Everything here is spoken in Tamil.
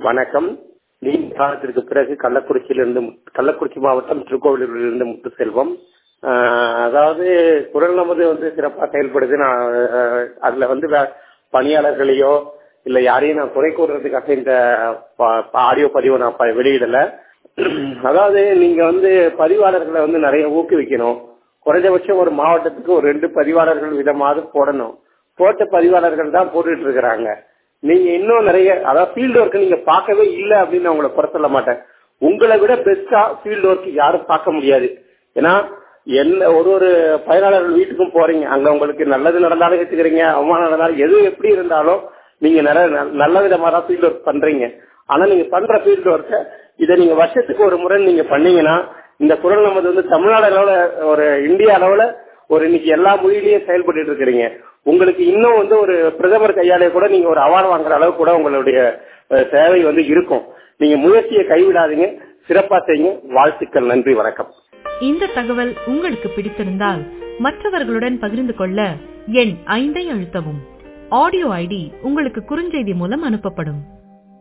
வணக்கம். நீண்ட காலத்திற்கு பிறகு கள்ளக்குறிச்சி மாவட்டம் திருக்கோவிலூரிலிருந்து முத்துசெல்வம். அதாவது குரல் நமது சிறப்பாக செயல்படுது. நான் அதுல பணியாளர்களையோ இல்ல யாரையும் நான் குறை கூறுறதுக்காக இந்த ஆடியோ பதிவை நான் வெளியிடல. அதாவது நீங்க பதிவாளர்களை நிறைய ஊக்குவிக்கணும். குறைஞ்சபட்சம் ஒரு மாவட்டத்துக்கு ஒரு 2 பதிவாளர்கள் விதமாவது போடணும். போட்ட பதிவாளர்கள் தான் போட்டுட்டு இருக்கிறாங்க. நீங்க இன்னும் நிறைய, அதாவது ஃபீல்டு ஒர்க் நீங்க பார்க்கவே இல்லை அப்படின்னு நான் உங்களை குறை சொல்ல மாட்டேன். உங்களை விட பெஸ்டா ஃபீல்டு ஒர்க் யாரும் பார்க்க முடியாது. ஏன்னா ஒரு பயனாளர்கள் வீட்டுக்கும் போறீங்க, அங்க உங்களுக்கு நல்லது நடந்தாலும் ஏத்துக்கிறீங்க, அவமானம் நடந்தாலும் எது எப்படி இருந்தாலும் நீங்க நல்ல விதமா தான் ஃபீல்டு ஒர்க் பண்றீங்க. ஆனா நீங்க பண்ற ஃபீல்டு ஒர்க்க இதை நீங்க வருஷத்துக்கு ஒரு முறை நீங்க பண்ணீங்கன்னா இந்த குரல் நமது தமிழ்நாடு அளவுல ஒரு இந்தியா அளவுல ஒரு இன்னைக்கு எல்லா மொழியிலயும் செயல்பட்டு இருக்கிறீங்க. உங்களுக்கு இன்னும் ஒரு பிரதமர் கையாலே கூட நீங்க ஒரு அவார்டு வாங்குற அளவு கூட உங்களுடைய சேவை இருக்கும். நீங்க முயற்சியை கைவிடாதீங்க, சிறப்பா செய்யுங்க. வாழ்த்துக்கள். நன்றி, வணக்கம். இந்த தகவல் உங்களுக்கு பிடித்திருந்தால் மற்றவர்களுடன் பகிர்ந்து கொள்ள எண் 5 அழுத்தவும். ஆடியோ ஐடி உங்களுக்கு குறுஞ்செய்தி மூலம் அனுப்பப்படும்.